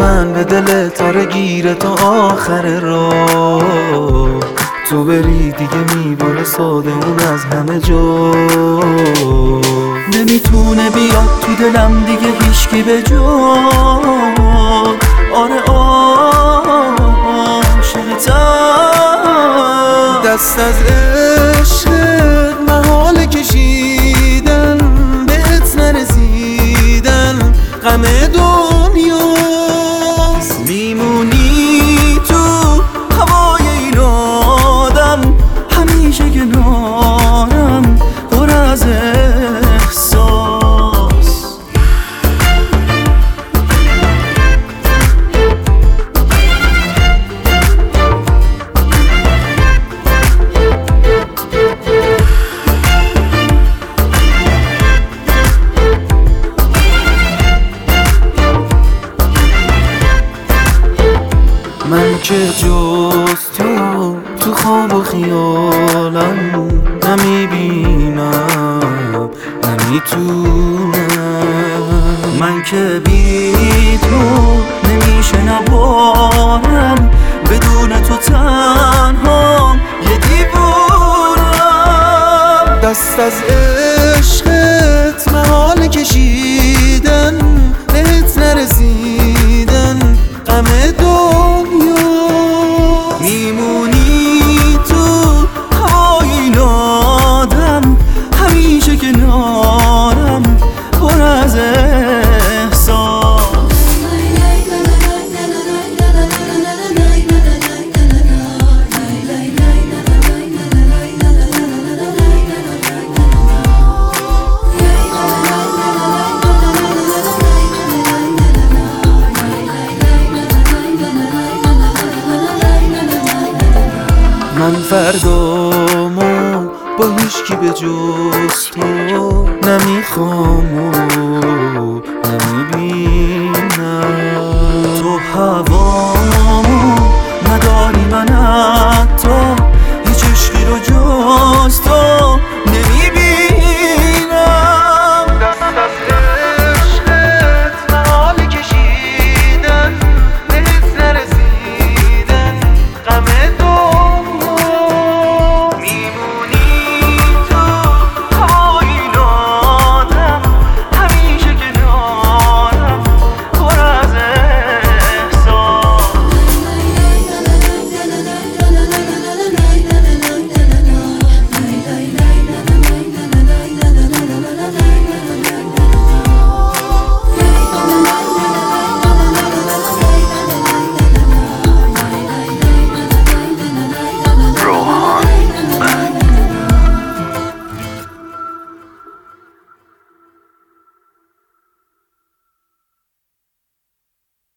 من به دل تاره گیره تا آخر راه، تو بری دیگه میباره ساده اون از همه جا. نمیتونه بیاد تو دلم دیگه هیچکی به جا. آره عاشقتم، دست از عشقت محال کشیدن، بهت نرسیدن غم دنیاست. میمونی تو هوای این آدم، همیشه کنارم پر از احساس. من که جز تو خواب و خیالم نمیبینم، نمیتونم. من که بی تو نمیشه نبارم، بدون تو تنهام یه دیوونم. دست از عشقت محال کشیدن، بهت نرسیدن غم دنیا. میمونی تو هوای این آدم، همیشه کنارم پر از احساس. من فردامو با هیچکی به جز تو نمیخوام و نمیبینم.